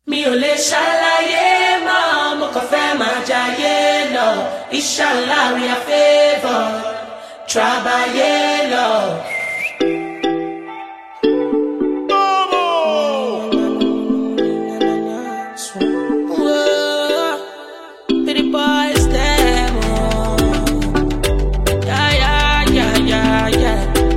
Mi ò lè ṣàlàyé mọ́, mo kàn fẹ́ máa jayé lọ. Inshallah we are favored, trabayé lọ. Pretty boys, them, oh. Yeah.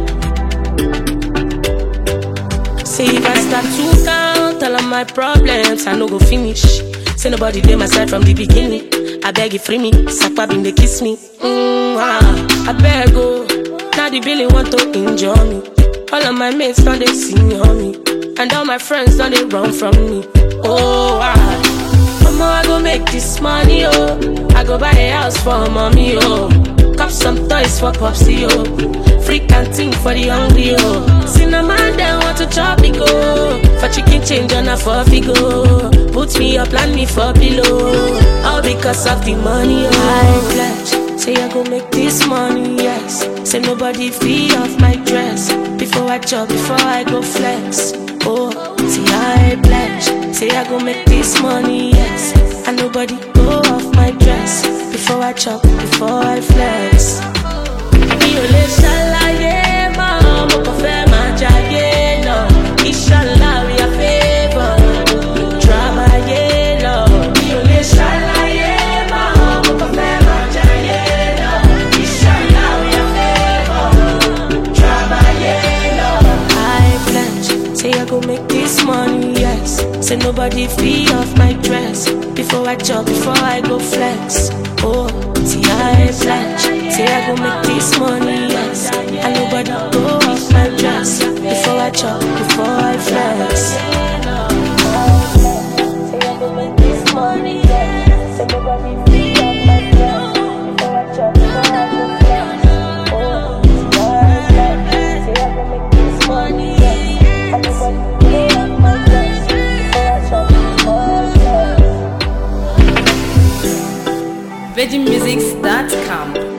See if I start to count all of my problems, I no go finish. Say nobody dey my side from the beginning. I beg you free me, Sakpa bin dey kiss me. I beg oh, now the billing want to injure me. All of my mates don't they sing on me, and all my friends don't they run from me. Mama, I go make this money, oh. I go buy a house for mommy, oh. Cop some toys for Popsy, oh. Free canteen for the hungry, oh. Cinnamon, they want to chop me, go. For chicken change on a 4 go. Put me up, land me for pillow. All because of the money, oh. I pledge, say I go make this money, yes. Say nobody fee off my dress. Before I chop, before I go flex. Oh, see I pledge, say I go make this money, yes. And nobody go off my dress. Before I chop, before I flex. Mi ò lè ṣàlàyé mọ́, mo kàn fẹ́ máa jayé lọ. Inshallah we are favored, trabayé lọ. Mi ò lè ṣàlàyé mọ́, mo kàn fẹ́ máa jayé lọ. Inshallah we are favored, trabayé lọ. I pledge, say I go make this money, yes. Say nobody fee off my dress. Before I chop, before I go flex. Oh, see I pledge, say I go make this money, yes. And nobody go off my dress. Before I chop, before I flex. Say I go make this money, yes. Say nobody fee off my dress. Before I chop, before I go flex. Oh, see I pledge, say I go make this money, yes. And nobody go off my dress. Before I chop, before I flex. VeggieMusics.com